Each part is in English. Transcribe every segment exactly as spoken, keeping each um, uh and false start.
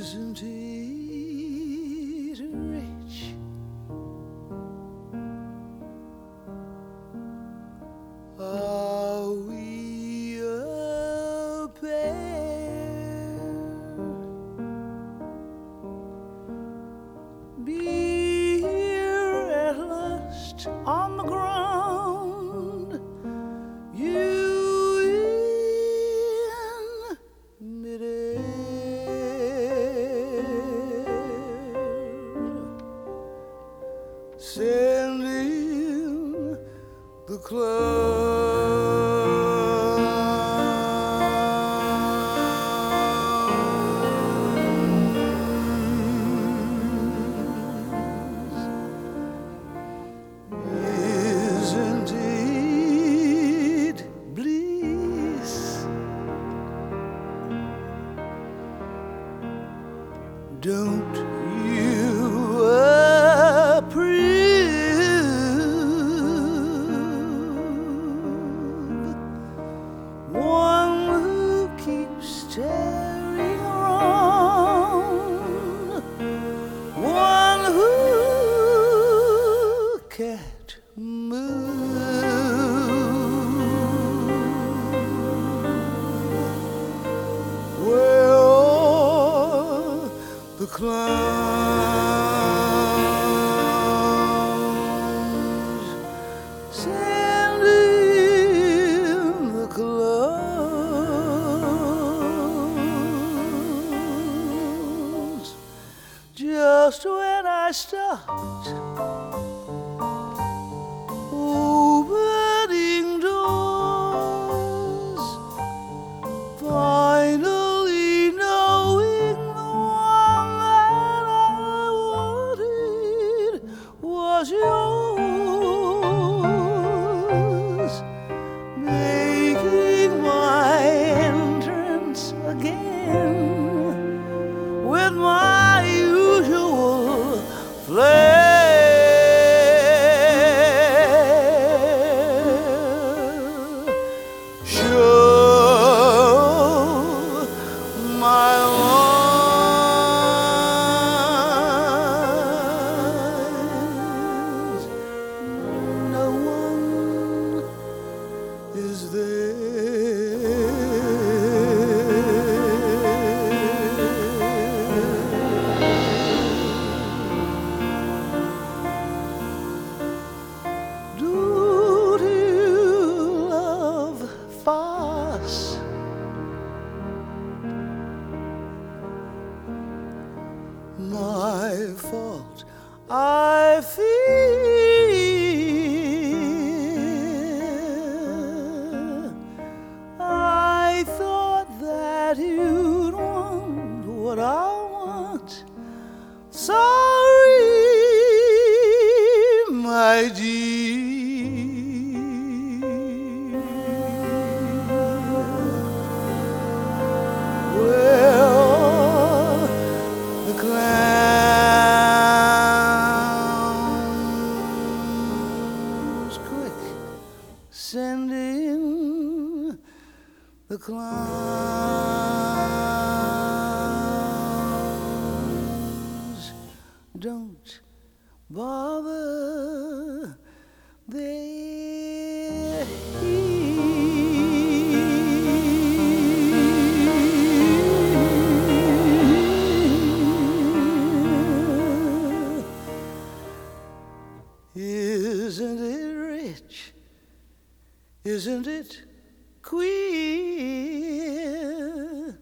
Isn't it rich? Are we a pair? Be here at last on the ground, you in midair, sending the clouds Isn't it bliss? Don't you approve? One who keeps staring around, one who can't move, where all the clowns send in the clouds. Just when I stopped opening doors, finally knowing the one that I wanted was yours, making my entrance again with my usual flair. My eyes, no one is there. Don't you love farce? My fault, I fear. I thought that you'd want what I want. Sorry, my dear. Well, the clowns quick send in the clowns. Don't bother, they're Isn't it rich? Isn't it queer?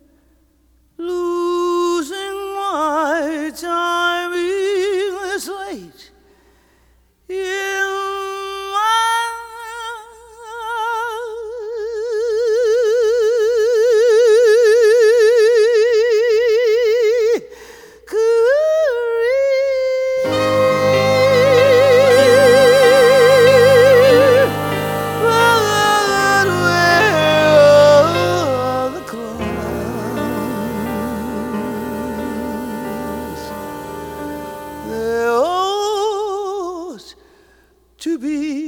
Losing my time being this late in my career. But where are the clowns? There ought to be